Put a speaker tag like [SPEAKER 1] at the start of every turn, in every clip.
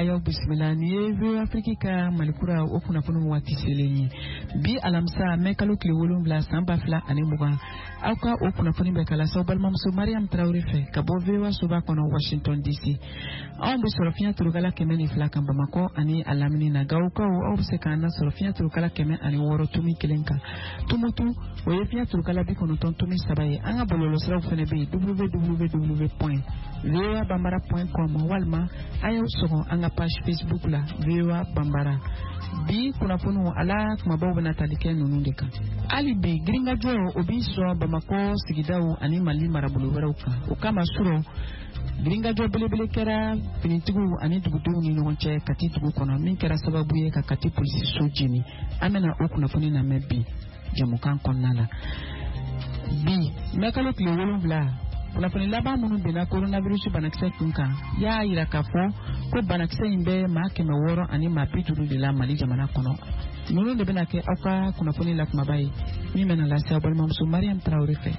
[SPEAKER 1] ayaw bismillah ni yewe Afrika malikura o kunnafoni waati selenye bi alamsa mekalo kile wolonvla samba fla ani muga awka o kunnafoni be kala saw balmamso Mariam Traoré fe kabo vewa suba kono Washington DC on be sorofia turugala kemeni fla kamba mako ani alamini na gawka o sekana sorofia turugala kemen ani woro tumi kelenka tumutu o yefia turugala bi kono tumi sabaye anga bololo sra fene be www.voabambara.com walma ayaw sogo anga page Facebook la VOA Bambara bi kuna funu ala kuma bawo na talike nunu deka ali bi gringa jo obi so Bamako sigidao ani mali marabulu werauka ukama suro gringa jo belebele kera pinitigu ani dugudu ni nonche kati tugu kono min kera sababu ye ka kati polisi sojini amena okuna funu na mebi jamukan konnala bi mekalo kile wolonvla kunnafoni laban minnu bɛnna coronavirus banakisɛ kun kan y'a yira k'a fɔ ko banakisɛ in bɛ maa 100 ani maa 50 de la Mali jamana kɔnɔ ninnu de bɛna kɛ aw ka kunnafoni la kumaba ye min bɛna lase aw balimamuso Mariam Traoré fɛ.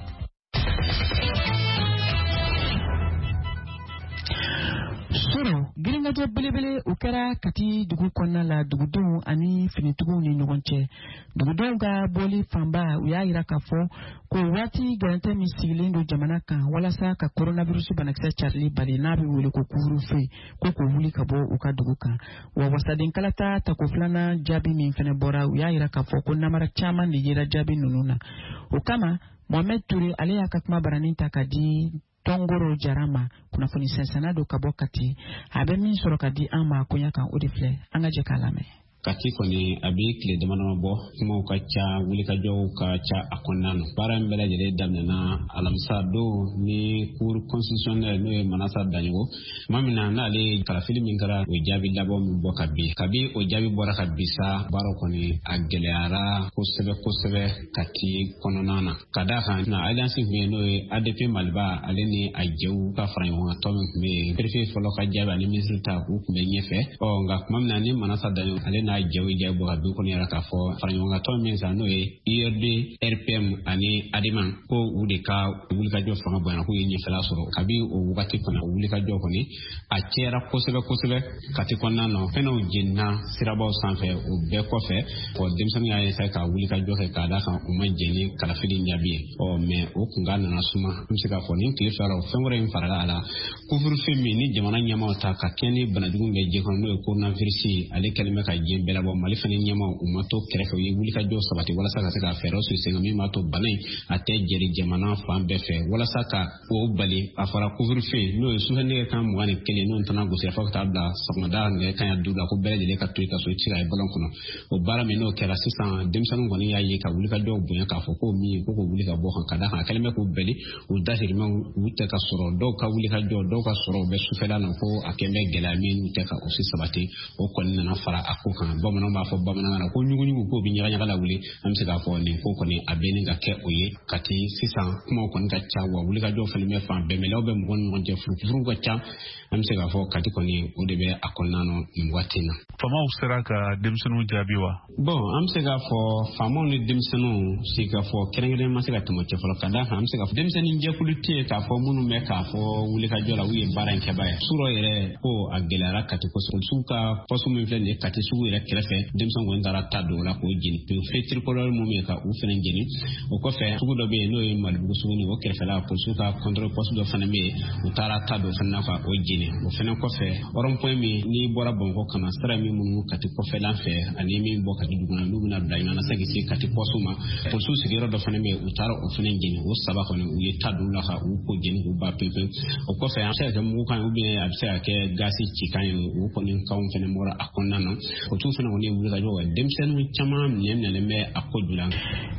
[SPEAKER 1] Soro giringajo belebele o kɛra kati dugu kɔnɔna la dugudenw ani finitigiw ni ɲɔgɔn cɛ dugudenw ka bɔli fanba u y'a yira k'a fɔ ko waati garantɛ min sigilen don jamana kan walasa ka coronavirus banakisɛ carili bali n'a bɛ wele ko couvre-feu ko k'o wuli ka bɔ u ka dugu kan wa wasaden kalata tako filanan jaabi min fana bɔra u y'a yira k'a fɔ ko namara caman de yera jaabi ninnu na o kama Mohamed Touré ale y'a ka kuma baranin ta ka di Tongoro Jarama kunnafoni sensana do ka bɔ Kati a bɛ min sɔrɔ ka di an ma koɲa kan o de filɛ an ka jɛ k'a lamɛn.
[SPEAKER 2] Kati kɔni a bɛ tile damadama bɔ kumaw ka ca wulikajɔw ka ca a kɔnɔna na baara in bɛɛ lajɛlen daminɛna alamisa don ni cour constitutionnelle n'o ye Manasa Daɲogo tuma min na n'ale kalafili min kɛra o jaabi labɔ min bɔ ka bin kabi o jaabi bɔra ka bisa baaraw kɔni a gɛlɛyara kosɛbɛ Kati kɔnɔna na ka d'a kan na alliance min ye n'o ye ADP Maliba ale ni a jɛw ka fara ɲɔgɔn kan tɔ min tun bɛ yen préfet fɔlɔ ka jaabi ani ministre ta u tun bɛ ɲɛfɛ nka tuma min na ni Manasa Daɲogo ale n'a jɛw bɔ ka bin kɔni yɛrɛ k'a fɔ fara ɲɔgɔn kan tɔ min sa n'o ye IRD RPM ani ADEMA ko u de ka wulikajɔ fanga bonya k'u ye ɲɛfɛla sɔrɔ kabi o wagati kɔnɔ o wulikajɔ kɔni a cɛra kosɛbɛ Kati kɔnɔna na fɛnw jenina sirabaw sanfɛ o bɛɛ kɔfɛ denmisɛnninw y'a essayer ka wulikajɔ kɛ k'a d'a kan u ma jɛn ni kalafili jaabi ye mais o kunkan nana suma an bɛ se k'a fɔ ni tile fila la fɛn wɛrɛ in farala a la couvre-feu min ni jamana ɲɛmaaw ta ka kɛ ni banajugu bɛ jɛ kɔnɔ n'o ye coronavirus ale kɛlen bɛ ka diɲɛ bɛɛ labɔ Mali fana ɲɛmaaw u ma to kɛrɛfɛ u ye wulikajɔ sabati walasa ka se ka fɛɛrɛw sigi sen kan min b'a to bana in a tɛ jɛri jamana fan bɛɛ fɛ walasa ka o bali a fɔra couvre-feu n'o ye sufɛ nɛgɛ kan 21 n'o tɛna gosi fo ka taa bila sɔgɔmada nɛgɛ kan 5 la ko bɛɛ lajɛlen ka to i ka so i ci ka ye balon kɔnɔ o baara min n'o kɛra sisan denmisɛnninw kɔni y'a ye ka wulikajɔw bonya k'a fɔ ko min ko wuli ka bɔ kan ka d'a kan a kɛlen bɛ k'u bɛli u dahirimɛw u tɛ ka sɔrɔ dɔw ka wulikajɔ dɔw ka sɔrɔ u bɛ sufɛla na ko a kɛlen bɛ gɛlɛya min u tɛ ka o si sabati o kɔni nana fara a ko kan bamananw b'a fɔ bamanankan na ko ɲuguɲugu k'o bɛ ɲagaɲaga la wuli an bɛ se k'a fɔ nin ko kɔni a bɛ nin ka kɛ o ye Kati sisan kumaw kɔni ka ca wa wulikajɔw fana bɛ fan bɛɛ mɛlɛw bɛ mɔgɔw ni ɲɔgɔn cɛ furukufuruw ka ca an bɛ se k'a fɔ Kati kɔni o de bɛ a kɔnɔna na nin waati in na.
[SPEAKER 3] Faamaw sera ka denmisɛnninw jaabi wa?
[SPEAKER 2] Bon an bɛ se k'a fɔ faamaw ni denmisɛnninw si ka fɔ kɛrɛnkɛrɛnnen ma se ka tɛmɛ cɛ fɔlɔ ka d'a kan an bɛ se k'a fɔ denmisɛnnin jɛkulu tɛ yen k'a fɔ minnu bɛ k'a fɔ wulikajɔ la u ye baara in kɛba ye surɔ yɛrɛ ko a gɛlɛyara Kati kosɛbɛ sugu ka poste min filɛ nin ye Kati sugu yɛrɛ kɛrɛfɛ denmisɛnw kɔni taara ta don o la k'o jeni pewu feu tricolore mun bɛ ka u fana jeni o kɔfɛ sugu dɔ bɛ yen n'o ye Malibugu sugu ni o kɛrɛfɛla polisiw ka contrôle poste dɔ fana bɛ yen u taara ta don fana ka o jeni o fana kɔfɛ rond point min n'i bɔra Bamakɔ kana sira min minnu Kati kɔfɛlan fɛ ani min bɔ Kati dugu kɔnɔ n'u bɛna bila ɲɔgɔn na se k'i se Kati poste ma polisiw sigiyɔrɔ dɔ fana bɛ yen u taara o fana jeni o saba kɔni u ye ta don la ka u ko jeni k'u ba pewu o kɔfɛ an bɛ se ka kɛ mugu kan ou bien a bɛ se ka kɛ gasi cikan ye o kɔni kanw fana bɔra a kɔnɔna na o tu fana kɔni ye wulikajɔ wa denmisɛnninw caman minɛlen bɛ a ko julan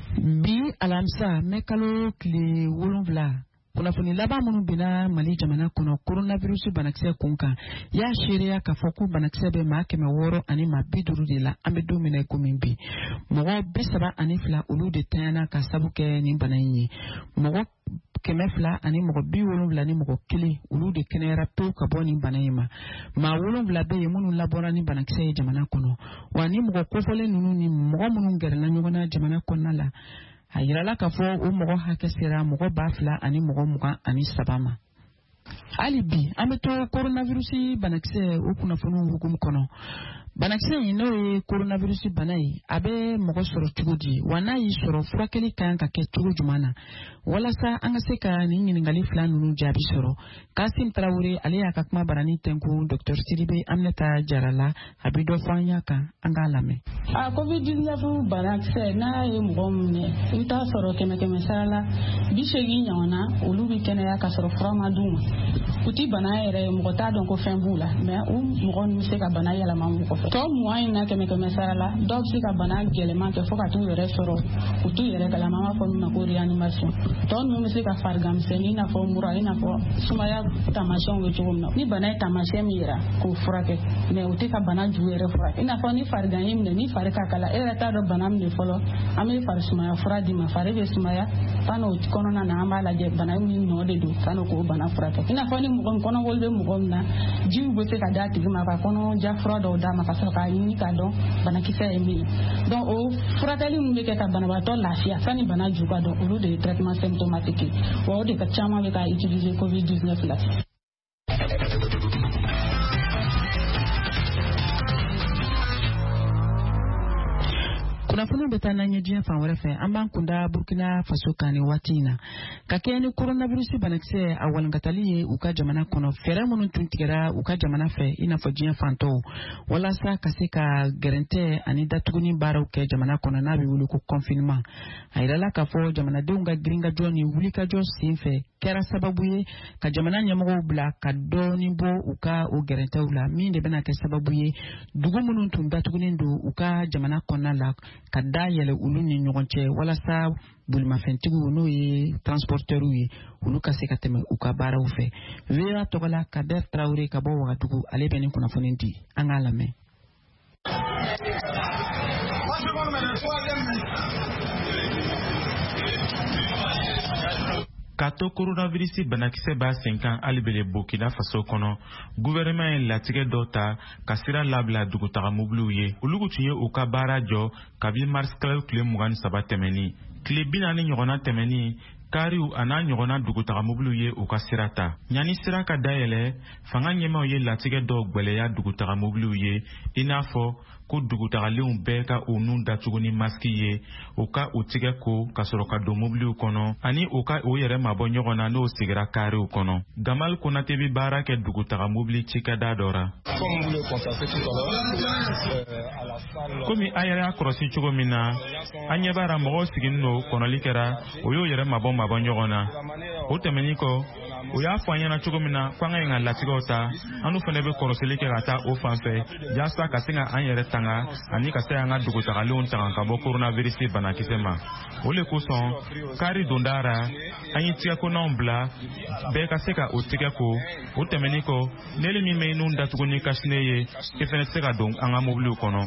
[SPEAKER 1] bi alamisa mɛ kalo tile 7 kunnafoni laban minnu bɛna Mali jamana kɔnɔ coronavirus banakisɛ kun kan y'a seereya k'a fɔ ko banakisɛ bɛ maa 600 ani maa 50 de la an bɛ don min na komi bi mɔgɔ 32 olu de tanyana ka sabu kɛ nin bana in ye mɔgɔ 200 ani mɔgɔ 70 ni mɔgɔ 1 olu de kɛnɛyara pewu ka bɔ nin bana in ma maa 7 bɛ yen minnu labɔra ni banakisɛ ye jamana kɔnɔ wa ni mɔgɔ kofɔlen ninnu ni mɔgɔ minnu gɛrɛla ɲɔgɔn na jamana kɔnɔna la a yirala k'a fɔ o mɔgɔ hakɛ sera mɔgɔ 2000 ani mɔgɔ 23 ma. alibi ameto coronavirus banakse o kunnafoniw hukum kɔnɔ banakisɛ in n'o ye coronavirus bana ye a bɛ mɔgɔ sɔrɔ cogo di wa n'a y'i sɔrɔ furakɛli kan ka kɛ cogo jumɛn na walasa an ka se ka nin ɲininkali fila ninnu jaabi sɔrɔ Kasim Tarawele ale y'a ka kuma barani tɛnku Dr Sidibe Aminata Jarala a bɛ dɔ fɔ an y'a kan an k'a lamɛn.
[SPEAKER 4] COVID-19 banakisɛ n'a ye mɔgɔ minɛ i bɛ taa sɔrɔ 100 sara la 80 ɲɔgɔnna olu bɛ kɛnɛya ka sɔrɔ fura ma d'u ma u ti bana yɛrɛ mɔgɔ t'a dɔn ko fɛn b'u la mais u mɔgɔ ninnu bɛ se ka bana yɛlɛma mɔgɔ fɛ. Tɔ 20 na 100 sara la dɔw bɛ se ka bana gɛlɛman kɛ fo ka t'u yɛrɛ sɔrɔ u t'u yɛrɛ kalama an b'a fɔ min ma ko réanimation tɔ ninnu bɛ se ka fariganmisɛnnin i n'a fɔ mura i n'a fɔ sumaya taamasiyɛnw bɛ cogo min na ni bana ye taamasiyɛn min yira k'o furakɛ mais u tɛ ka bana jugu yɛrɛ furakɛ i n'a fɔ ni farigan y'i minɛ ni fari ka kala e yɛrɛ t'a dɔn bana min de fɔlɔ an bɛ fari sumaya fura d'i ma fari bɛ sumaya san'o kɔnɔna na an b'a lajɛ bana min nɔ de don san'o k'o bana furakɛ i n'a fɔ ni mɔgɔ kɔnɔboli bɛ mɔgɔ min na jiw bɛ se ka d'a tigi ma ka kɔnɔja fura dɔw d'a ma ka sɔrɔ k'a ɲini k'a dɔn banakisɛ ye min ye donc o furakɛli min bɛ kɛ ka banabaatɔ lafiya sanni bana ju ka dɔn olu de ye traitement symptomatique ye wa o de ka caman bɛ ka utiliser COVID-19 la.
[SPEAKER 1] Kunnafoni bɛ taa n'an ye diɲɛ fan wɛrɛ fɛ an b'an kunda Burkina Faso kan nin waati in na ka kɛ ni coronavirus banakisɛ a walankatali ye u ka jamana kɔnɔ fɛɛrɛ minnu tun tigɛra u ka jamana fɛ i n'a fɔ diɲɛ fantɔw walasa ka se ka gɛrɛntɛ ani datuguni baaraw kɛ jamana kɔnɔ n'a bɛ wele ko confinement a yirala k'a fɔ jamanadenw ka giringajɔ ni wulikajɔ sen fɛ kɛra sababu ye ka jamana ɲɛmɔgɔw bila ka dɔɔni bɔ u ka o gɛrɛntɛw la min de bɛna kɛ sababu ye dugu minnu tun datugunen don u ka jamana kɔnɔna la ka da yɛlɛ olu ni ɲɔgɔn cɛ walasa bolimafɛntigiw n'o ye transporteurs ye olu ka se ka tɛmɛ u ka baaraw fɛ VOA tɔgɔ la Kader Tarawele ka bɔ Wagadugu ale bɛ nin kunnafoni di an k'a lamɛn.
[SPEAKER 5] K'a to coronavirus banakisɛ b'a sen kan hali bele Burkina Faso kɔnɔ gouvernement ye latigɛ dɔ ta ka sira labila dugutaga mobiliw ye olu tun ye u ka baara jɔ kabini mars kalo tile 23 tɛmɛni tile 40 ɲɔgɔnna tɛmɛni kariw a n'a ɲɔgɔnna dugutaga mobiliw ye u ka sira ta ɲani sira ka dayɛlɛ fanga ɲɛmaw ye latigɛ dɔ gwɛlɛya dugutaga mobiliw ye i n'a fɔ ko dugutagalenw bɛɛ ka u nun datugu ni maski ye u ka u tigɛ ko ka sɔrɔ ka don mobiliw kɔnɔ ani u ka u yɛrɛ mabɔ ɲɔgɔn na n'o sigira kariw kɔnɔ Gamal Konate bi baara kɛ dugutaga mobili cikɛda dɔ ra komi a yɛrɛ y'a kɔrɔsi cogo min na an ɲɛ b'ara mɔgɔw siginin no kɔnɔli kɛra o y'o yɛrɛ mabɔ ɲɔgɔn na o tɛmɛnin kɔ o y'a fɔ an ɲɛna cogo min na k'an ka yen ka latigɛw ta anu fana bɛ kɔrɔsili kɛ ka taa o fan fɛ yaasa ka se ka an yɛrɛ tanga ani ka se an ka dugutagalenw tanga ka bɔ coronavirus banakisɛ ma o le kosɔn kari dondara an ye tigɛkonaw bila bɛɛ ka se ka o tigɛ ko o tɛmɛnin kɔ neli min bɛ nun datugu ni kasine ye e fana se ka don an ka mobiliw kɔnɔ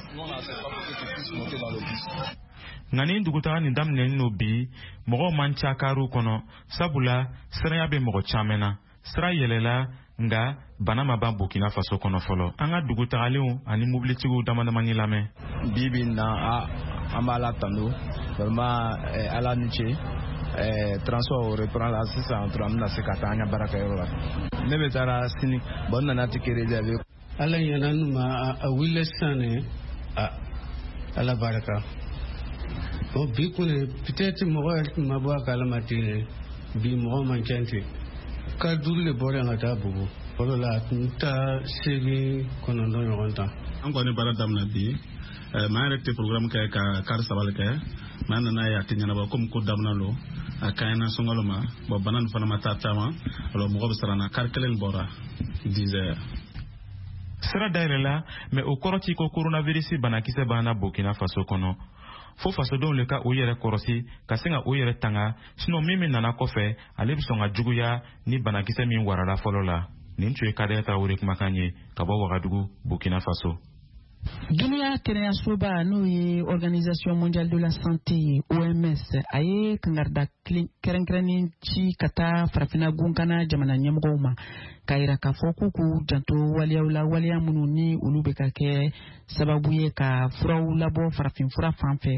[SPEAKER 5] nka nin dugutaga nin daminɛnen no bi mɔgɔw man ca kariw kɔnɔ sabula siranya bɛ mɔgɔ caman na sira yɛlɛla nga bana ma ban Burkina Faso kɔnɔ fɔlɔ an ka dugutagalenw ani mobilitigiw damadamani lamɛn
[SPEAKER 6] bibi na an b'a la tando vraiment ala ni ce transport reprend la sisan an bɛna se ka taa an ka baarakɛyɔrɔ la ne bɛ taara sini bon nana ti kɛ réservé
[SPEAKER 7] ala ɲɛna nu ma a wuli sisan ne ala baraka o bi kone peut-être mɔgɔ yɛrɛ tun ma bɔ a kalama ten bi mɔgɔ man ca ten ka duuru de bɔra yan ka taa Bobo fɔlɔ la a tun taa 8 ɲɔgɔn ta
[SPEAKER 3] an kɔni baara daminɛ bi maa yɛrɛ tɛ programme kɛ ka kari 3 kɛ maa nana ye a tɛ ɲɛnabɔ komi ko daminɛ lo a kaɲɛna sunkalo ma bon bana nin fana ma taa caman alors mɔgɔ bɛ siran na kari 1 bɔra 10 heures
[SPEAKER 5] sira dayɛlɛla mais o kɔrɔ ti ko coronavirus banakisɛ banna Burkina Faso kɔnɔ fo fasodenw le ka o yɛrɛ kɔrɔsi ka se ka o yɛrɛ tanga sinon min nana kɔfɛ ale bɛ sɔn ka juguya ni banakisɛ min warala fɔlɔ la nin tun ye Kader Tarawele kumakan ye ka bɔ Wagadugu Burkina Faso.
[SPEAKER 1] Duniya kɛnɛyasoba n'o ye Organisation mondiale de la santé OMS a ye kangarida kɛrɛnkɛrɛnnen ci ka taa farafina gunkana jamana ɲɛmɔgɔw ma ka yira k'a fɔ k'u janto waliyaw la waliya minnu ni olu bɛ ka kɛ sababu ye ka furaw labɔ farafinfura fan fɛ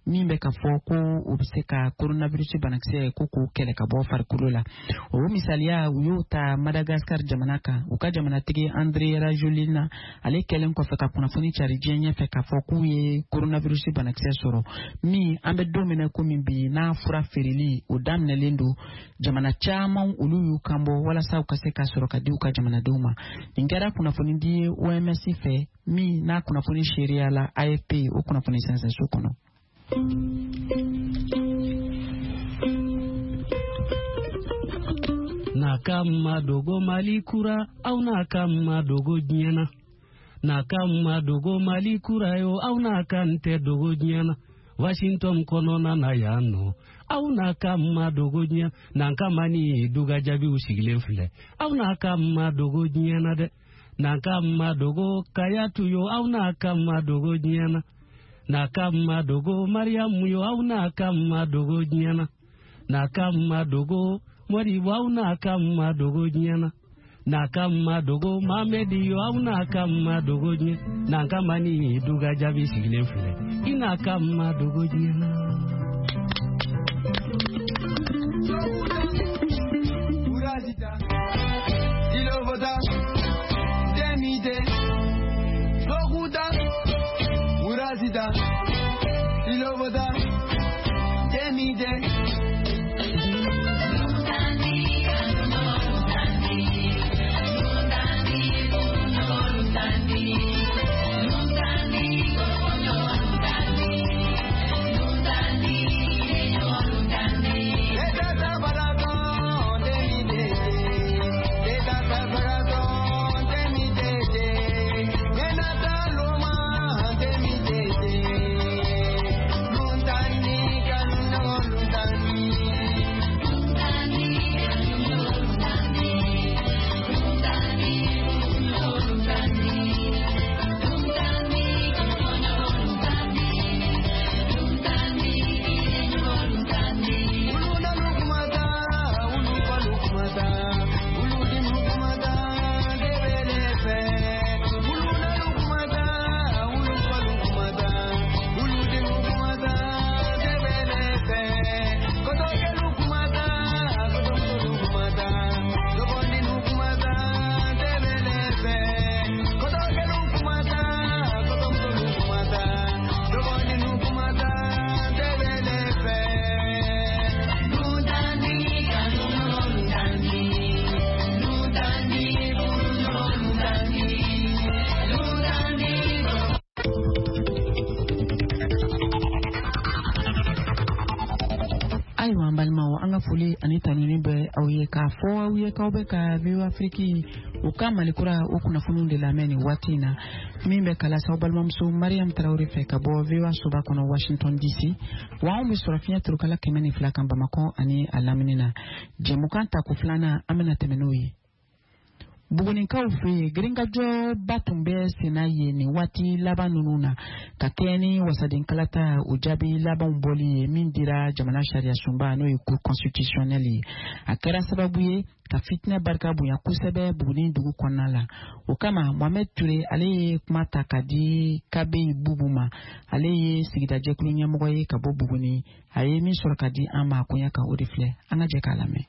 [SPEAKER 1] min bɛ ka fɔ ko o bɛ se ka coronavirus banakisɛ ko k'o kɛlɛ ka bɔ farikolo la. O misaliya u y'o ta Madagascar jamana kan. U ka jamanatigi André Rajoelina ale kɛlen kɔfɛ ka kunnafoni cari diɲɛ ɲɛfɛ ka fɔ k'u ye coronavirus banakisɛ sɔrɔ min an bɛ don min komi bi n'a fura feereli o daminɛlen don. Jamana caman olu y'u kanbɔ walasa u ka se ka sɔrɔ ka di u ka jamanadenw ma. Nin kɛra kunnafoni di OMS fɛ min n'a kunnafoni seereya la AFP o kunnafoni sɛnsɛnso kɔnɔ.
[SPEAKER 7] Nakama dogo malikura au nakama dogo nyana. Nakama dogo malikura yo au nakante dogo nyana. Washington konona na yano au nakama dogo nyana. Nakama ni duga jabi usigile file au nakama dogo nyana de. Nakama dogo kayatu yo au nakama dogo nyana. Nakama dogo Mariamu yo au nakama dogo nyana. Nakama dogo Mori wau nakama dogo nyana. Nakama dogo Mamedi yo au nakama dogo nyana. Nakama ni duga jabi sigile fule inakama dogo nyana. Urazita Ilovota Demide Loguda Urazita Ilovota Demide
[SPEAKER 1] ayiwa an balimaw an ka foli ani tanuni bɛ aw ye k'a fɔ aw ye k'aw bɛ ka VOA Afrique u ka malikura o kunnafoniw de lamɛn nin waati in na min bɛ kalasa aw balimamuso Mariam Tarawele fɛ ka bɔ VOA soba kɔnɔ Washington DC wa anw bɛ sɔrɔ fiɲɛ turukala 102 kan Bamakɔ ani a lamini na jɛmukan ta ko filanan an bɛna tɛmɛ n'o ye. Bugunikaw fɛ yen girinkajɔ ba tun bɛ senna yen nin waati laban ninnu na ka kɛ ni wasadenkalata o jaabi labanw bɔli ye min dira jamana sariya sunba n'o ye cour constitutionnelle ye a kɛra sababu ye ka fitinɛ barika bonya kosɛbɛ Buguni dugu kɔnɔna la o kama Mohamed Ture ale ye kuma ta ka di Kabe Bubu ma ale ye sigida jɛkulu ɲɛmɔgɔ ye ka bɔ Buguni a ye min sɔrɔ ka di an ma konya ka o de filɛ an ka jɛ k'a lamɛn.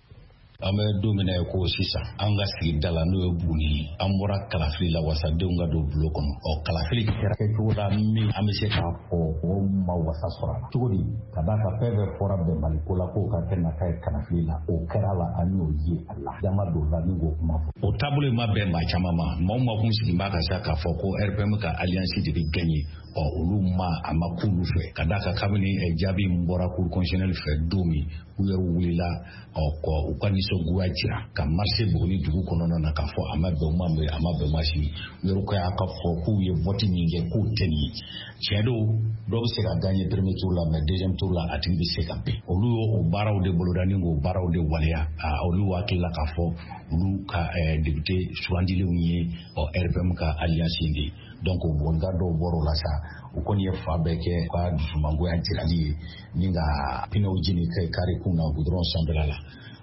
[SPEAKER 8] An bɛ don min na ko sisan an ka sigida la n'o ye Buguni an bɔra kalafili la wasadenw ka don bulo kɔnɔ kalafili kɛra kɛcogo la min an bɛ se k'a fɔ o ma wasa sɔrɔ a la cogo di ka d'a kan fɛn bɛɛ fɔra bɛnbali ko la k'o ka kɛ nata ye kalafili la o kɛra la an y'o ye a la jama don la ni k'o kuma fɔ o taabolo ma bɛn maa caman ma maaw ma kun sigi b'a ka sa k'a fɔ ko RPM ka alliance de bɛ gagner olu ma a ma k'olu fɛ ka d'a kan kabini jaabi min bɔra cour constitutionnelle fɛ don min u yɛrɛ wulila u ka nisɔngoya jira ka marché Buguni dugu kɔnɔna na k'a fɔ a ma bɛn ma a ma bɛn ma sini u yɛrɛ ko y'a ka fɔ k'u ye vote min kɛ k'u tɛ nin ye tiɲɛ don dɔw bɛ se ka gagner premier tour la mais deuxième tour la a tigi bɛ se ka bɛn olu y'o baaraw de boloda ni k'o baaraw de waleya olu hakili la k'a fɔ olu ka député sugandilenw ye RPM ka alliance de donc bonda dɔw bɔr'o la sa u kɔni ye fa bɛɛ kɛ ka dusumangoya jirali ye ni ka pinɛw jeni kari kun na goudron sanfɛla la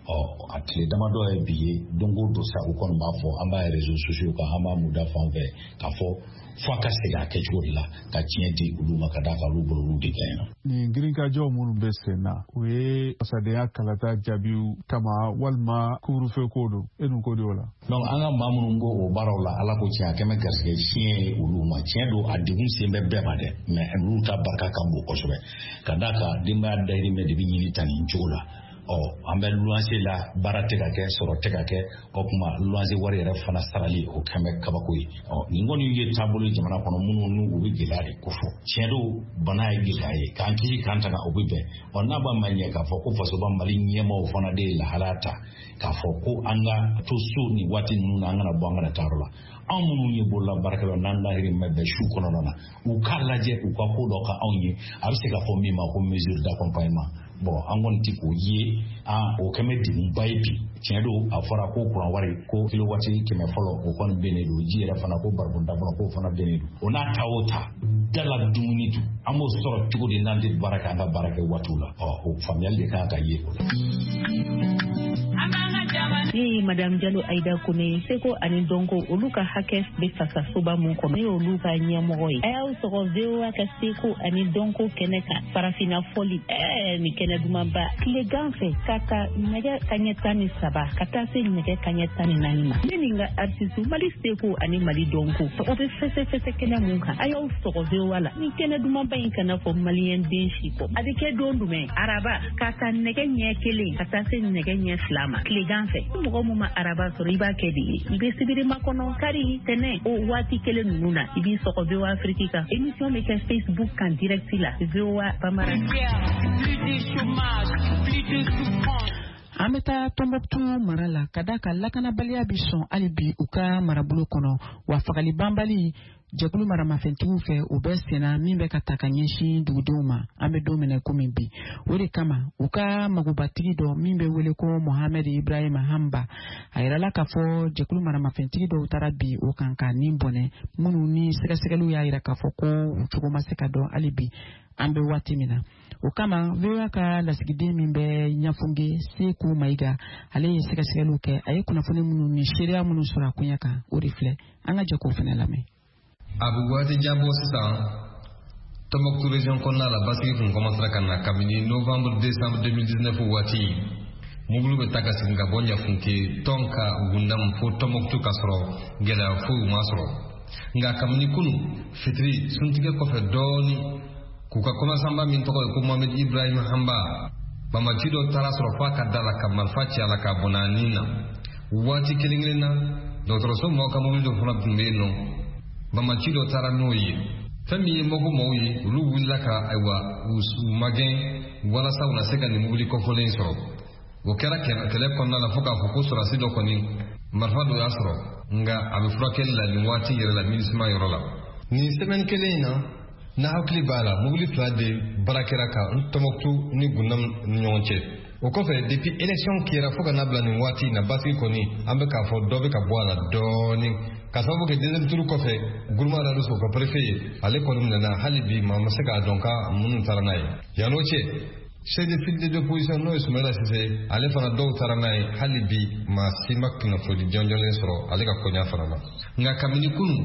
[SPEAKER 8] a tile damadɔ ye bi ye don o don sa u kɔni b'a fɔ an b'a réseaux sociaux kan an b'a muda fan fɛ k'a fɔ fo a ka segin a kɛcogo de la ka tiɲɛ di olu ma ka d'a kan olu bolo olu de kɛ yen nɔ.
[SPEAKER 9] Nin girinkajaw minnu bɛ sen na o ye fasadenya kalata jaabiw kama walima couvre-feu ko don e dun ko de o la.
[SPEAKER 8] Donc an ka maa minnu b'o o baaraw la ala ko tiɲɛ a kɛmɛ garisɛgɛ siɲɛ ye olu ma tiɲɛ don a degun sen bɛ bɛɛ ma dɛ mais olu ta barika ka bon kosɛbɛ ka d'a kan denbaya dahirimɛ de bɛ ɲini tan nin cogo la. An bɛ luwanse la baara tɛ ka kɛ sɔrɔ tɛ ka kɛ o kuma luwanse wari yɛrɛ fana sarali o kɛmɛ kabako ye nin kɔni ye taabolo jamana kɔnɔ minnu n'u u bɛ gɛlɛya de ko fɔ tiɲɛ don bana ye gɛlɛya ye k'an kisi k'an tanga o bɛ bɛn n'a b'a ma ɲɛ k'a fɔ ko fasoba Mali ɲɛmaaw fana de ye lahalaya ta k'a fɔ ko an ka to so nin waati ninnu na an kana bɔ an kana taa yɔrɔ la anw minnu ye bolola baarakɛlaw n'an dahirimɛ bɛ su kɔnɔna na u k'a lajɛ u ka ko dɔ ka anw ye a bɛ se ka fɔ min ma ko mesure d'accompagnement an kɔni ti k'o ye o kɛmɛ degunba ye bi tiɲɛ don a fɔra ko kuran wari ko kilowati 100 fɔlɔ o kɔni bɛnnen don ji yɛrɛ fana ko barikon dabɔn ko fana bɛnnen don o n'a ta o ta dala dumuni dun an b'o sɔrɔ cogo di n'an tɛ baara kɛ an ka baara kɛ waatiw la o faamuyali de kan ka ye o la.
[SPEAKER 10] Ni Madame Diallo Aïda Kone seko ani donko olu ka hakɛ bɛ fasasoba mun kɔnɔ ne olu ka ɲɛmɔgɔ ye a y'aw sɔgɔ VOA ka seko ani donko kɛnɛ kan farafinna fɔli ni kɛnɛ dumanba tilegan fɛ ka ta nɛgɛ kaɲɛ 13 ka taa se nɛgɛ kaɲɛ 14 ma ne ni n ka artiste Mali seko ani Mali donko o bɛ fɛsɛfɛsɛ kɛnɛ mun kan a y'aw sɔgɔ VOA la ni kɛnɛ dumanba in kana fɔ maliyɛn den si kɔ a bɛ kɛ don jumɛn araba ka ta nɛgɛ ɲɛ 1 ka taa se nɛgɛ ɲɛ 2 ma tilegan fɛ mɔgɔ mun ma araba sɔrɔ i b'a kɛ de ye i bɛ sibirima kɔnɔ kari tɛnɛ o waati kelen ninnu na i b'i sɔgɔ VOA Afrique kan émission bɛ kɛ Facebook kan direct la VOA Bambara.
[SPEAKER 1] An bɛ taa Tombouctou mara la ka d'a kan lakanabaliya bi sɔn hali bi u ka marabolo kɔnɔ wa fagali banbali jɛkulu maramafɛntigiw fɛ o bɛ senna min bɛ ka ta ka ɲɛsin dugudenw ma an bɛ don minɛ komi bi o de kama u ka magobatigi dɔ min bɛ wele ko Mohamed Ibrahima Hamba a yirala k'a fɔ jɛkulu maramafɛntigi dɔw taara bi o kan ka nin bɔnɛ minnu ni sɛgɛsɛgɛliw y'a yira k'a fɔ ko u cogo ma se ka dɔn hali bi an bɛ waati min na o kama VOA ka lasigiden min bɛ Ɲafunge Seku Mayiga ale ye sɛgɛsɛgɛliw kɛ a ye kunnafoni minnu ni seereya minnu sɔrɔ a kunya kan o de filɛ an ka jɛ k'o fana lamɛn.
[SPEAKER 11] A bɛ waati jan bɔ sisan Tombouctou région kɔnɔna la basigi kun commencera ka na kabini novembre décembre 2019 waati mobili bɛ ta ka segin ka bɔ Ɲafunke tɔn ka gundam fo Tombouctou ka sɔrɔ gɛlɛya foyi ma sɔrɔ nka kabini kunu fitiri suntigɛ kɔfɛ dɔɔni k'u ka commerçant min tɔgɔ ye ko Mohamed Ibrahima Hamba bamaci dɔ taara sɔrɔ f'a ka da la ka marifa ci a la k'a bɔn a nin na waati kelen kelen na dɔgɔtɔrɔso mɔgɔw ka mobili dɔ fana tun bɛ yen nɔ bamaci dɔ taara n'o ye fɛn min ye mɔgɔ maaw ye olu wulila ka ayiwa u magɛn walasa u na se ka nin mobili kɔfɔlen sɔrɔ o kɛra kɛlɛ kɔnɔna la fo k'a fɔ ko sɔrɔdasi dɔ kɔni marifa dɔ y'a sɔrɔ nka a bɛ furakɛli la nin waati yɛrɛ la MINUSMA yɔrɔ la nin semaine kelen in na n'a hakili b'a la mobili fila de baara kɛra ka Tombouctou ni Gundam ni ɲɔgɔn cɛ o kɔfɛ depuis élection kɛra fo ka n'a bila nin waati na basigi kɔni an bɛ k'a fɔ dɔ bɛ ka bɔ a la dɔɔni ka sababu kɛ deuxième tour kɔfɛ Guruma Dadusoko ka préfet ye ale kɔni minɛna hali bi maa ma se k'a dɔn ka minnu taara n'a ye yan'o cɛ chef de file de l'opposition n'o ye Soumaïla Cissé ale fana dɔw taara n'a ye hali bi maa si ma kunnafoni jɔnjɔnlen sɔrɔ ale ka koɲa fana na nka kabini kunu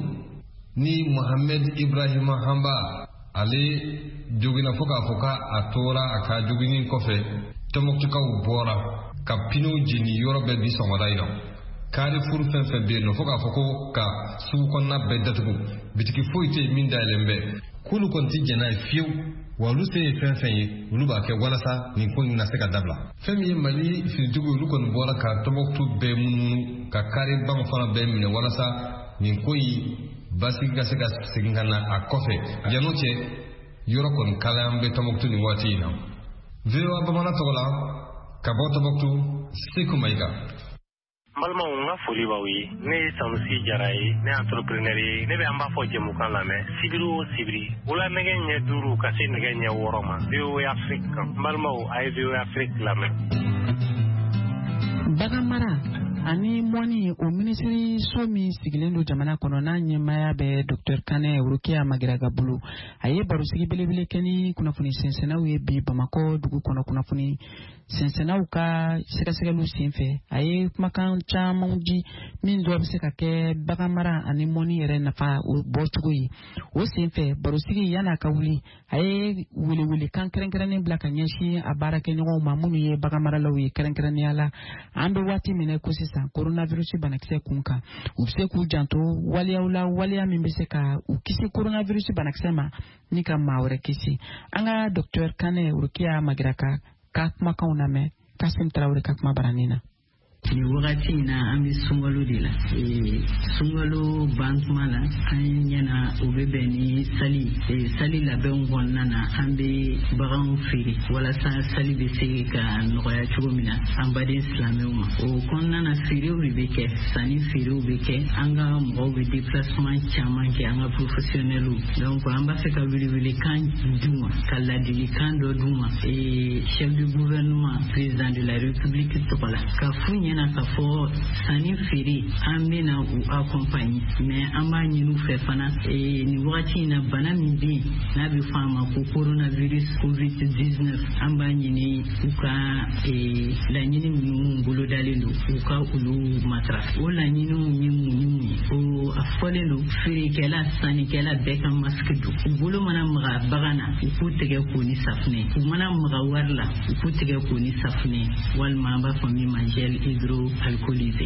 [SPEAKER 11] ni Mohamed Ibrahima Hamba ale jogina fo k'a fɔ k'a tora a ka joginin kɔfɛ Tombouctoukaw bɔra ka pinow jeni yɔrɔ bɛɛ bi sɔgɔmada in na Carrefour fɛn fɛn bɛ yen nɔ fo k'a fɔ ko ka sugu kɔnɔna bɛɛ datugu bitiki foyi tɛ yen min dayɛlɛn bɛ k'olu kɔni tɛ jɛn n'a ye fiyewu wa olu se ye fɛn fɛn ye olu b'a kɛ walasa nin ko in na se ka dabila fɛn min ye Mali finitigiw olu kɔni bɔra ka Tombouctou bɛɛ munumunu ka kari banw fana bɛɛ minɛ walasa nin ko in basigi ka se ka segin ka na a kɔfɛ yan'o cɛ yɔrɔ kɔni kalaya bɛ Tombouctou nin waati in na VOA Bamanan tɔgɔ la ka bɔ Tombouctou Seku Mayiga.
[SPEAKER 12] Balimaw n ka foli b'aw ye ne ye Sanusi Jara ye ne ye entrepreneur ye ne bɛ an b'a fɔ jɛmukan lamɛn sibiri o sibiri wula nɛgɛ ɲɛ 5 ka se nɛgɛ ɲɛ 6 ma VOA Afrique kan balimaw a ye VOA Afrique lamɛn.
[SPEAKER 1] Bagan mara ani mɔni o minisiri so min sigilen don jamana kɔnɔ n'a ɲɛmaaya bɛ Dr Kanɛ Urukiya Magiraga bolo a ye barosigi belebele kɛ ni kunnafoni sɛnsɛnnaw ye bi Bamakɔ dugu kɔnɔ kunnafoni sɛnsɛnnaw ka sɛgɛsɛgɛliw senfɛ a ye kumakan camanw di min dɔw bɛ se ka kɛ bagan mara ani mɔni yɛrɛ nafa bɔcogo ye o senfɛ barosigi yan'a ka wuli a ye welewelekan kɛrɛnkɛrɛnnen bila ka ɲɛsin a baarakɛɲɔgɔnw ma minnu ye bagan maralaw ye kɛrɛnkɛrɛnnenya la an bɛ waati min ko sisan coronavirus banakisɛ kun kan u bɛ se k'u janto waliyaw la waliya min bɛ se ka u kisi coronavirus banakisɛ ma ni ka maa wɛrɛ kisi an ka Dr. Kane Urukiya Magraka ka kumakanw lamɛn Kasim Tarawele ka kuma baranin na.
[SPEAKER 13] Ni wagati in na an bɛ sunkalo de la sunkalo bantuma la an ɲɛna o bɛ bɛn ni sali labɛnw kɔnɔna na an bɛ baganw feere walasa sali bɛ se ka nɔgɔya cogo min na an baden silamɛw ma o kɔnɔna na feerew de bɛ kɛ sanni feerew bɛ kɛ an ka mɔgɔw bɛ déplacement caman kɛ an ka professionnels donc an b'a fɛ ka welewelekan d'u ma ka ladilikan dɔ d'u ma chef du gouvernement président de la république tɔgɔ la ka fu ɲɛna ka fɔ sanni feere an bɛna u accompagner mais an b'a ɲini u fɛ fana ni wagati in na bana min bɛ yen n'a bɛ fɔ a ma ko coronavirus covid-19 an b'a ɲini u ka laɲini minnu bolodalen don u ka olu matarafa o laɲiniw ye mun ni mun ye o a fɔlen don feerekɛla sannikɛla bɛɛ ka masque don u bolo mana maga bagan na u k'u tɛgɛ ko ni safunɛ u mana maga wari la u k'u tɛgɛ ko ni safunɛ walima an b'a fɔ min ma gel hydroalcoolisé.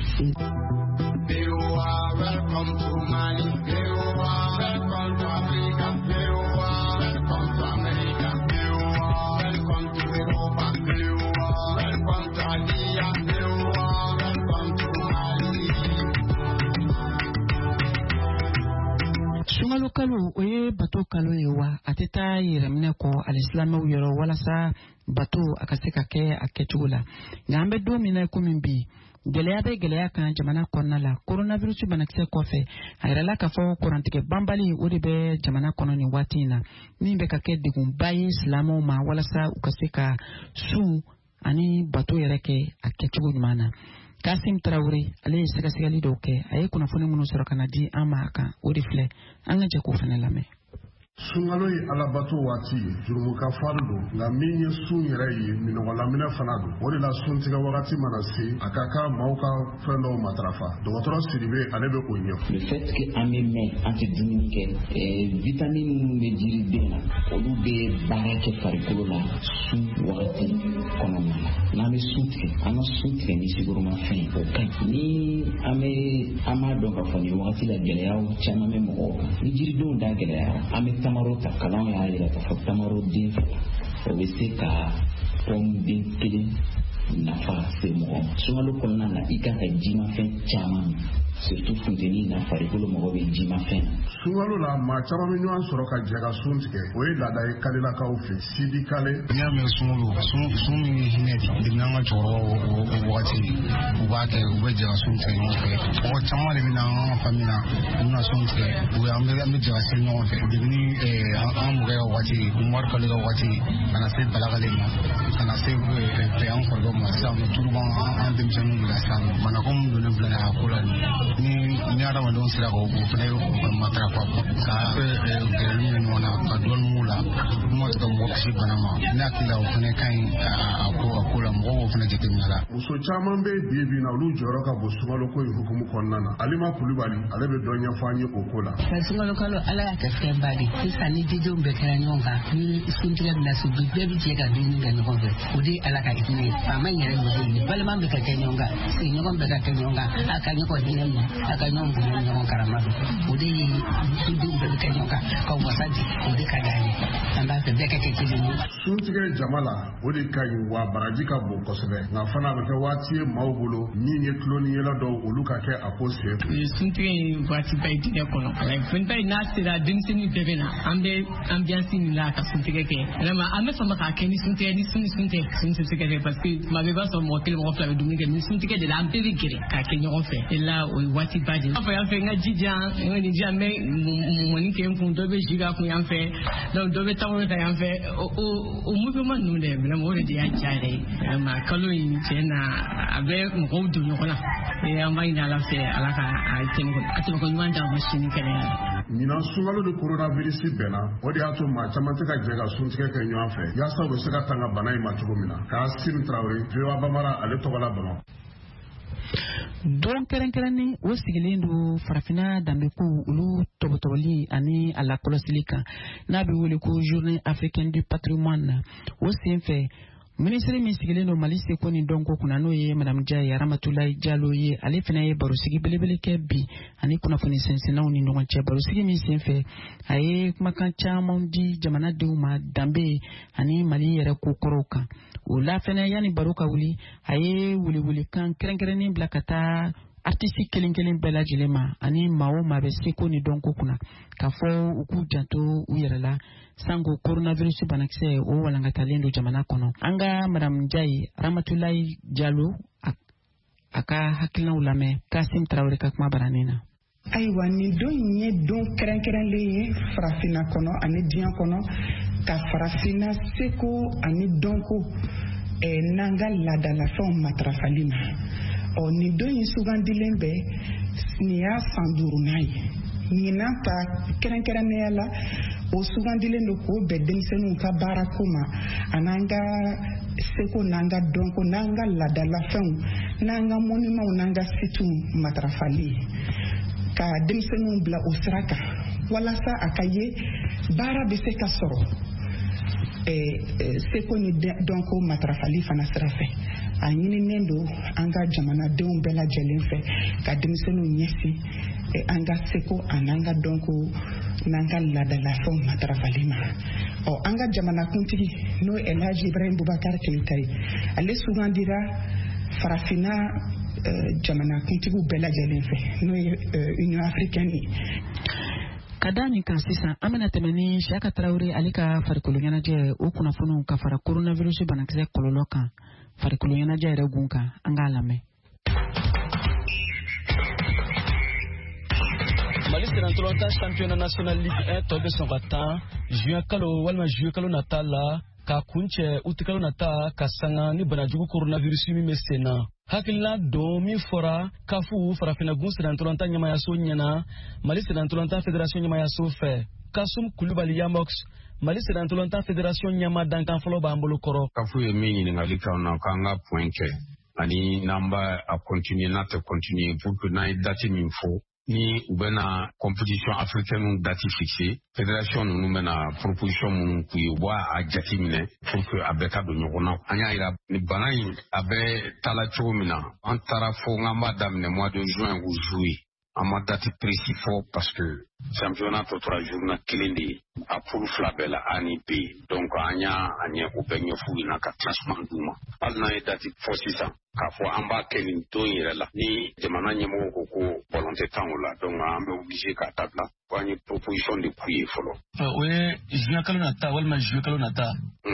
[SPEAKER 14] Welcome to Mali. Welcome to Africa. Welcome to America. Welcome to Europa. Welcome to Asia. Welcome to Mali.
[SPEAKER 1] Sunkalo kalo o ye bato kalo ye wa a tɛ taa yɛrɛminɛ kɔ alisilamɛw yɔrɔ walasa bato a ka se ka kɛ a kɛcogo la nka an bɛ don min na komi bi gɛlɛya bɛ gɛlɛya kan jamana kɔnɔna la coronavirus banakisɛ kɔfɛ a yɛrɛla k'a fɔ kurantigɛ banbali o de bɛ jamana kɔnɔ nin waati in na min bɛ ka kɛ degunba ye silamɛw ma walasa u ka se ka su ani bato yɛrɛ kɛ a kɛcogo ɲuman na. Kasim Tarawele ale ye sɛgɛsɛgɛli dɔw kɛ a ye kunnafoni minnu sɔrɔ ka na di an ma a kan o de filɛ an ka jɛ k'o fana lamɛn.
[SPEAKER 15] Sunkalo ye alabato waati ye jurumuka faru don nka min ye sun yɛrɛ ye minɔgɔlaminɛ fana don o de la suntigɛ wagati mana se a ka kan maaw ka fɛn dɔw matarafa dɔgɔtɔrɔ Sidibe ale bɛ o ɲɛfɔ.
[SPEAKER 16] Le fait que an bɛ mɛn an tɛ dumuni kɛ vitamine minnu bɛ jiriden na olu bɛ baara kɛ farikolo la sun wagati kɔnɔna na n'an bɛ sun tigɛ an ka sun tigɛ ni sigurumafɛn o ka ɲi ni an b'a dɔn k'a fɔ nin wagati la gɛlɛyaw caman bɛ mɔgɔw kan ni jiridenw da gɛlɛyara an bɛ tamaro ta kalan y'a jira k'a fɔ tamaro den fila o bɛ se ka pɔmu den kelen nafa se mɔgɔ ma sunkalo kɔnɔna na i kan ka jimafɛn caman surtout funteni na farikolo mɔgɔ bɛ jimafɛn na.
[SPEAKER 15] Sunkalo la maa caman bɛ ɲɔgɔn sɔrɔ ka jɛ ka sun tigɛ o ye laada ye kalelakaw fɛ Sidi Kale.
[SPEAKER 17] N'i y'a mɛn sunkalo sun min ye hinɛ de depi an ka cɛkɔrɔbaw o wagati u b'a kɛ u bɛ jɛ ka sun tigɛ ɲɔgɔn fɛ mɔgɔ caman de bɛ na an ka fami na u bɛna sun tigɛ an bɛ jɛ ka se ɲɔgɔn fɛ depi ni an mɔkɛ ka waati Umaru Kale ka waati ka na se Balakale ma ka na se an kɔrɔkɛw ma sisan tulu b'an denmisɛnninw bila sisan banako min donnen filɛ a ko la ni adamadenw sera k'o fana matarafa ka gɛrɛli ɲɛ ɲɔgɔn na ka dɔɔnin m'u la kuma tɛ ka mɔgɔ kisi bana ma ne hakili la o fana ka ɲi a ko la mɔgɔw b'o fana jateminɛ la.
[SPEAKER 15] Muso caman bɛ bi na olu jɔyɔrɔ ka bon sunkalo ko in hukumu kɔnɔna na Alima Kulibali ale bɛ dɔ ɲɛfɔ an ye o ko la.
[SPEAKER 18] Sunkalo kalo ala y'a kɛ fɛnba de sisan ni didenw bɛɛ kɛra ɲɔgɔn kan ni suntigɛ bɛ na se bi bɛɛ bɛ jɛ ka dumuni kɛ ɲɔgɔn fɛ o de ye ala ka hinɛ ye faama yɛrɛ de ye balima bɛ ka kɛ ɲɔgɔn kan sigiɲɔgɔn bɛ ka kɛ ɲɔgɔn kan a ka ɲɔgɔn hinɛ minɛ a ka ɲɔgɔn bonya ɲɔgɔn karama don o de ye dudenw bɛɛ bɛ kɛ ɲɔgɔn kan ka wasa di o de ka d'an ye an b'a fɛ bɛɛ ka kɛ kelen ye.
[SPEAKER 15] Suntigɛ jama la o de ka ɲi wa baraji ka bon kosɛbɛ nka fana bɛ kɛ waati ye maaw bolo min ye tuloniyɛlɛ dɔw olu ka kɛ a ko sen.
[SPEAKER 19] Suntigɛ in waati ba ye diinɛ kɔnɔ fɛnba in n'a sera denmisɛnnin bɛɛ bɛ na an bɛ ambiance min la ka suntigɛ kɛ vraiment an bɛ fama k'a kɛ ni suntigɛ ni sun tɛ se ka kɛ parce que tuma bɛɛ i b'a sɔrɔ mɔgɔ kelen mɔgɔ fila bɛ dumuni kɛ ni suntigɛ de la an bɛɛ bɛ gɛrɛ k'a kɛ ɲɔgɔn fɛ et là o ye waati ba de ye. An fɛ yan fɛ n ka jija n ka nin jija n bɛ mɔni kɛ n kun dɔ bɛ ji k'a kun yan fɛ donc dɔ bɛ tamaro ta yan fɛ o mouvement ninnu dɛ vraiment o de y'a diya yɛrɛ ye vraiment kalo in tiɲɛ na a bɛ mɔgɔw don ɲɔgɔn na et an b'a ɲini ala fɛ ala ka a tɛmɛ ko ɲuman d'an ma sini kɛnɛya la.
[SPEAKER 15] ɲinan sunkalo ni coronavirus bɛnna o de y'a to maa caman tɛ ka jɛ ka suntigɛ kɛ ɲɔgɔn fɛ yaasa u bɛ se ka tanga bana in ma cogo min na. Kasim Traoré, VOA Bambara, ale tɔgɔ la Bamakɔ.
[SPEAKER 1] Don kɛrɛnkɛrɛnnen o sigilen don farafina danbeku olu tɔbɔtɔbɔli ani a lakɔlɔsili kan n'a bɛ wele ko Journée africaine du patrimoine. O senfɛ minisiri min sigilen don Mali seko ni dɔnko kunna n'o ye Madame Ndiaye Ramatulaye Diallo ye, ale fana ye barosigi belebele kɛ bi ani kunnafoni sɛnsɛnnaw ni ɲɔgɔn cɛ. Barosigi min senfɛ a ye kumakan caman di jamanadenw ma danbe ani Mali yɛrɛ ko kɔrɔw kan. O la fana yanni baro ka wuli a ye welekan kɛrɛnkɛrɛnnen bila ka taa artiste kelen bɛɛ lajɛlen ma ani maa o maa bɛ seko ni dɔnko kunna k'a fɔ u k'u janto u yɛrɛ la sango coronavirus banakisɛ o walankatalen don jamana kɔnɔ. An ka Madame Ndiaye Ramatulaye Diallo a ka hakilinaw lamɛn. Kasim Traoré ka kuma baranin na.
[SPEAKER 20] Ayiwa, nin don in ye don kɛrɛnkɛrɛnlen ye farafina kɔnɔ ani diɲɛ kɔnɔ ka farafina seko ani dɔnko n'an ka laadalafɛnw matarafali ma. Nin don in sugandilen bɛ nin y'a san 5nan ye. Ɲinan ta kɛrɛnkɛrɛnnenya la o sugandilen don k'o bɛn denmisɛnninw ka baarako ma an'an ka seko n'an ka dɔnko n'an ka laadalafɛnw n'an ka mɔnimanw n'an ka situ matarafali ye. Ka denmisɛnninw bila o sira kan walasa a ka ye baara bɛ se ka sɔrɔ seko ni dɔnko matarafali fana sira fɛ. A ɲininen don an ka jamanadenw bɛɛ lajɛlen fɛ ka denmisɛnninw ɲɛsin an ka seko an'an ka dɔnko n'an ka laadalafɛnw matarafali ma. An ka jamanakuntigi n'o Elhaji Ibrahim Boubacar Keita ye, ale sugandira farafina jamanakuntigiw bɛɛ lajɛlen fɛ n'o ye Union africaine ye.
[SPEAKER 1] Ka da nin kan sisan an bɛna tɛmɛ ni Siyaka Traoré ale ka farikolo ɲɛnajɛ o kunnafoniw ka fara coronavirus banakisɛ kɔlɔlɔ kan farikolo ɲɛnajɛ yɛrɛ gun kan an k'a lamɛn.
[SPEAKER 21] Mali Sénatolonta championnat national Ligue 1 tɔ bɛ sɔn ka tan juin kalo walima juillet kalo nata la ka kuncɛ uti kalo nata ka sanga ni banajugu coronavirus min bɛ sen na. Hakilina don min fɔra kafu farafinagun Sénatolonta ɲɛmayaso ɲɛna Mali Sénatolonta fédération ɲɛmayaso fɛ. Kasum Kulubali Yamox Mali Sénatolonta fédération ɲɛma dankan fɔlɔ b'an bolo kɔrɔ.
[SPEAKER 2] Kafu ye min ɲininkali k'an na k'an ka point kɛ ani n'an b'a a continuer n'a tɛ continuer pour que n'an ye date min fɔ ni u bɛna compétition africaine date fixée fédération ninnu bɛna proposition minnu k'u ye u b'a a jate minɛ pour que a bɛɛ ka don ɲɔgɔn na. An y'a yira ni bana in a bɛ taala cogo min na an taara fo n'an b'a daminɛ mois de juin ou juillet an ma date précis fɔ parce que championnat tɔ tora journée kelen de ye a poule fila bɛɛ la A ni B donc an y'a a ɲɛ o bɛɛ ɲɛf'u ɲɛna ka classement d'u ma. Hali n'an ye date fɔ sisan k'a fɔ an b'a kɛ nin don yɛrɛ la ni jamana ɲɛmɔgɔ ko ko ballon tɛ tan o la donc an bɛ obligé k'a dabila ko an ye proposition de k'u ye fɔlɔ.
[SPEAKER 21] O ye juin kalo nata walima juillet kalo nata.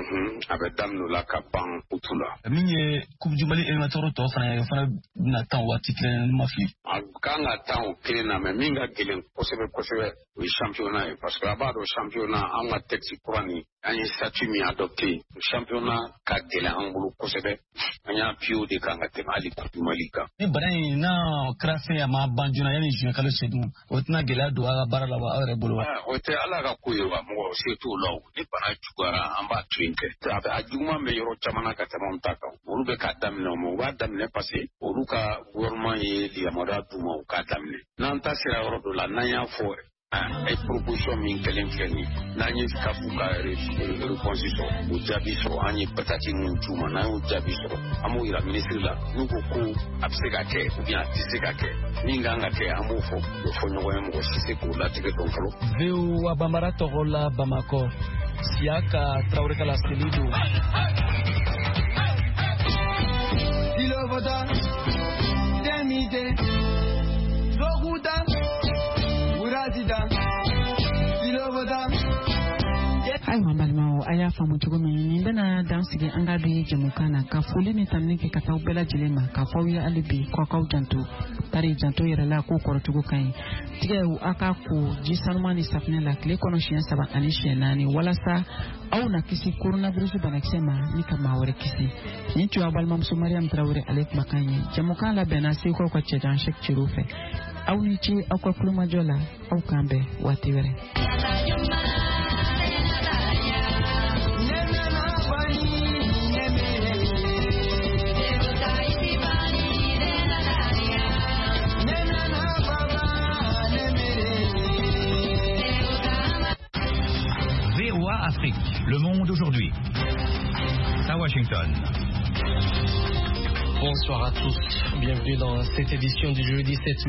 [SPEAKER 2] A bɛ daminɛ o la ka ban utu la.
[SPEAKER 21] Min ye coupe du Mali éliminatoire tɔ fana ye o fana bɛna tan waati kelen ma fili.
[SPEAKER 2] A kan ka tan o kelen na mais min ka gɛlɛn kosɛbɛ kosɛbɛ o ye championnat ye parce que a b'a dɔn championnat an ka texte kura ni an ye statut min adopté championnat ka gɛlɛn an bolo kosɛbɛ an y'a pied de kan ka tɛmɛ hali coupe du Mali kan.
[SPEAKER 21] Ni bana in n'a kɛra fɛn a ma ban joona yanni juin kalo seegin o tɛna gɛlɛya don a ka baara la wa aw yɛrɛ bolo wa.
[SPEAKER 2] O tɛ ala ka ko ye wa mɔgɔ se t'o la o ni bana juguyara an b'a to yen kɛ a juguman bɛ yɔrɔ caman na ka tɛmɛ anw ta kan olu bɛ k'a daminɛ o ma u b'a daminɛ parce que olu ka gouvernement ye yamaruya d'u ma u k'a daminɛ n'an ta sera yɔrɔ dɔ la n'an y'a fɔ proposition min kelen filɛ nin n'an ye kafu ka réponse sɔrɔ o jaabi sɔrɔ an ye patati min d'u ma n'an y'o jaabi sɔrɔ an b'o yira ministre la n'u ko ko a bɛ se ka kɛ ou bien a tɛ se ka kɛ min kan ka kɛ an b'o fɔ o fɔ ɲɔgɔn ye mɔgɔ si se k'o latigɛ dɔn fɔlɔ.
[SPEAKER 21] VOA Bambara tɔgɔ la Bamakɔ Siyaka Traoré kala Selido.
[SPEAKER 14] Silovota Demite Zoguta Burazida Silovota.
[SPEAKER 1] Ayiwa balimaw a y'a faamu cogo min nin bɛna dan sigi an ka bi jɛmukan na ka foli ni tanuni kɛ ka taa bɛɛ lajɛlen ma k'a fɔ aw ye hali bi k'aw janto tari janto yɛrɛ la k'o kɔrɔcogo ka ɲi tigɛ a ka ko ji sanuman ni safinɛ la tile kɔnɔ siɲɛ 3 ani siɲɛ 4 walasa aw na kisi coronavirus banakisɛ ma ni ka maa wɛrɛ kisi nin tun y'a balimamuso Mariam Traoré ale kumakan ye jɛmukan labɛnna Sekaw ka cɛjan Cheick Thierno fɛ aw ni ce aw ka kulumajɔ la aw k'an bɛn waati wɛrɛ.
[SPEAKER 4] Afrique, le monde aujourd'hui. À Washington.
[SPEAKER 21] Bonsoir à tous. Bienvenue dans cette édition du jeudi 7